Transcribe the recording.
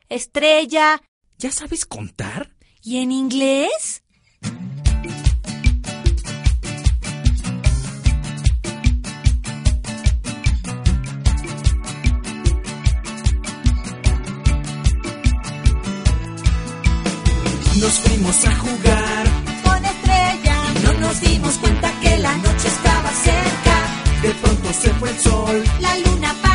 estrella. ¿Ya sabes contar? ¿Y en inglés? Nos fuimos a jugar Con estrella. no nos dimos cuenta que la noche estaba cerca. De pronto se fue el sol. La luna